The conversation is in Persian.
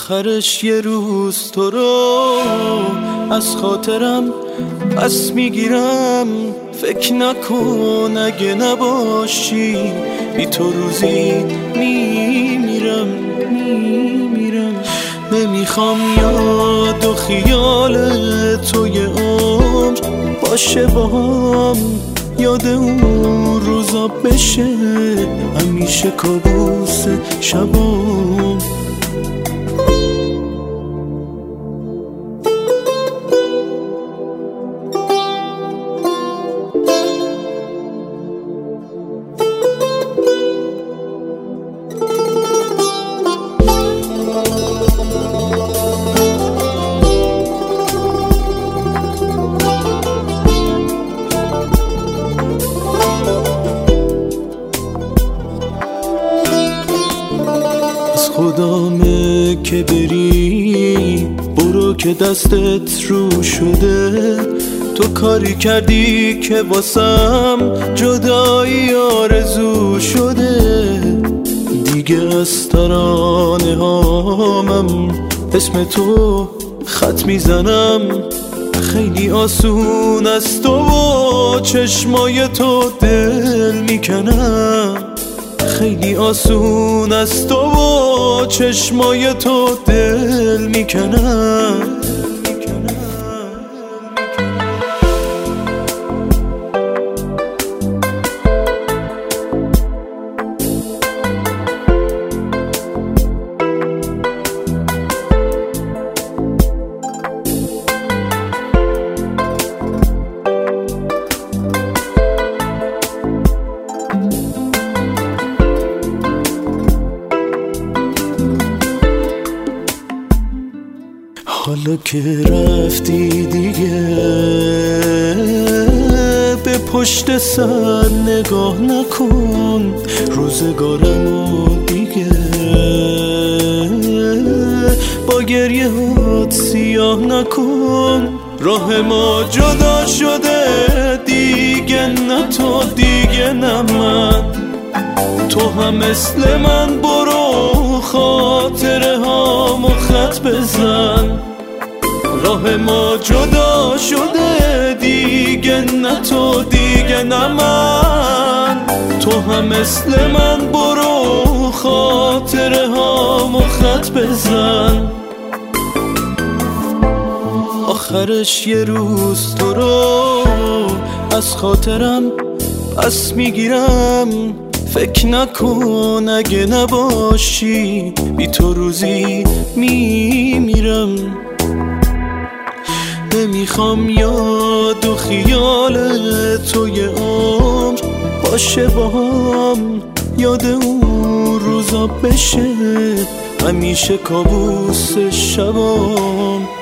آخرش یه روز تو رو از خاطرم پس میگیرم. فکر نکن اگه نباشی بی تو روزی میمیرم. نمیخوام یاد و خیال توی عمر باشه باهم، یاد اون روزا بشه همیشه کابوس شبام. خدامه که بری برو که دستت رو شده. تو کاری کردی که واسم جدایی آرزو شده. دیگه از ترانه هامم اسم تو خط میزنم. خیلی آسون است و چشمای تو دل میکنم. خیلی آسون است و چشمای تو دل میکنم. حالا که رفتی دیگه به پشت سر نگاه نکن. روزگارمو دیگه با گریه هات سیاه نکن. راه ما جدا شده دیگه، نه تو دیگه نه من. تو هم مثل من برو خاطره هامو خط بزن. راه ما جدا شده دیگه، نه تو دیگه نه من. تو هم مثل من برو خاطره هامو خط بزن. آخرش یه روز تو رو از خاطرم پس میگیرم. فکر نکن اگه نباشی بی تو روزی میمیرم. نمیخوام یاد و خیال توی عمر باشه باهم، یاد اون روزا بشه همیشه کابوس شبام.